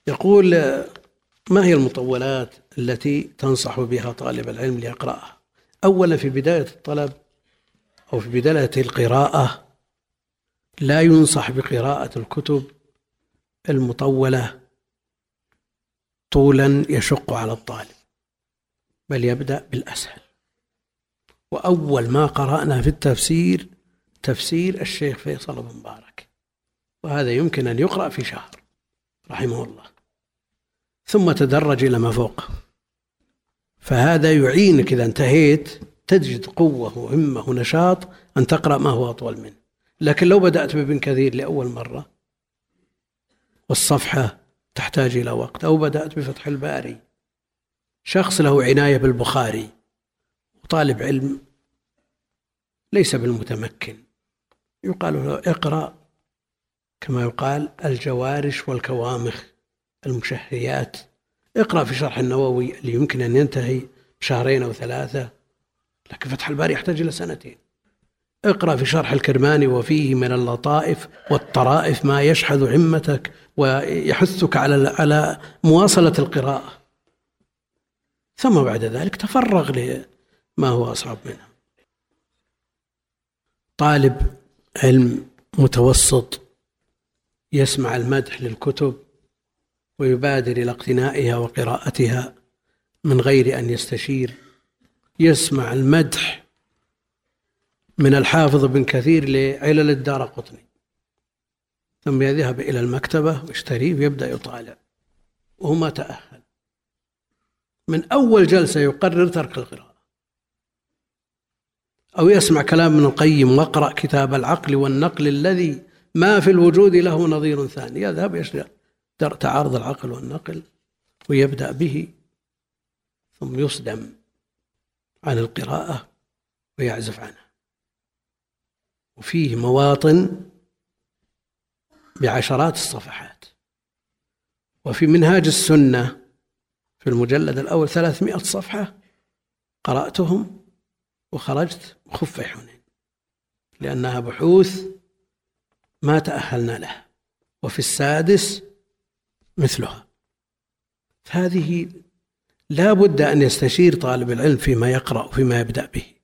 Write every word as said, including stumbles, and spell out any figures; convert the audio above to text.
يقول: ما هي المطولات التي تنصح بها طالب العلم ليقرأها؟ أولا، في بداية الطلب أو في بداية القراءة لا ينصح بقراءة الكتب المطولة طولا يشق على الطالب، بل يبدأ بالأسهل. وأول ما قرأنا في التفسير تفسير الشيخ فيصل بن مبارك، وهذا يمكن أن يقرأ في شهر رحمه الله، ثم تدرج إلى ما فوق. فهذا يعينك إذا انتهيت تجد قوة وهمة ونشاط أن تقرأ ما هو أطول منه. لكن لو بدأت بابن كثير لأول مرة والصفحة تحتاج إلى وقت، أو بدأت بفتح الباري، شخص له عناية بالبخاري وطالب علم ليس بالمتمكن، يقال له اقرأ كما يقال الجوارش والكوامخ المشهيات. اقرأ في شرح النووي اللي يمكن أن ينتهي بشهرين أو ثلاثة، لكن فتح الباري يحتاج إلى سنتين. اقرأ في شرح الكرماني وفيه من اللطائف والطرائف ما يشحذ همتك ويحثك على على مواصلة القراءة، ثم بعد ذلك تفرغ لما هو أصعب منه. طالب علم متوسط يسمع المدح للكتب ويبادر إلى اقتنائها وقراءتها من غير أن يستشير، يسمع المدح من الحافظ بن كثير لعلل الدارقطني، ثم يذهب إلى المكتبة ويشتريه ويبدأ يطالع وهو ما تأهل، من أول جلسة يقرر ترك القراءة. أو يسمع كلام ابن القيم: واقرأ كتاب العقل والنقل الذي ما في الوجود له نظير ثاني، يذهب يشتري تعارض العقل والنقل ويبدأ به، ثم يصدم عن القراءة ويعزف عنها. وفيه مواطن بعشرات الصفحات. وفي منهاج السنة في المجلد الأول ثلاثمائة صفحة قرأتهم وخرجت خف حنين، لأنها بحوث ما تأهلنا لها. وفي السادس مثلها. هذه لا بد أن يستشير طالب العلم فيما يقرأ وفيما يبدأ به.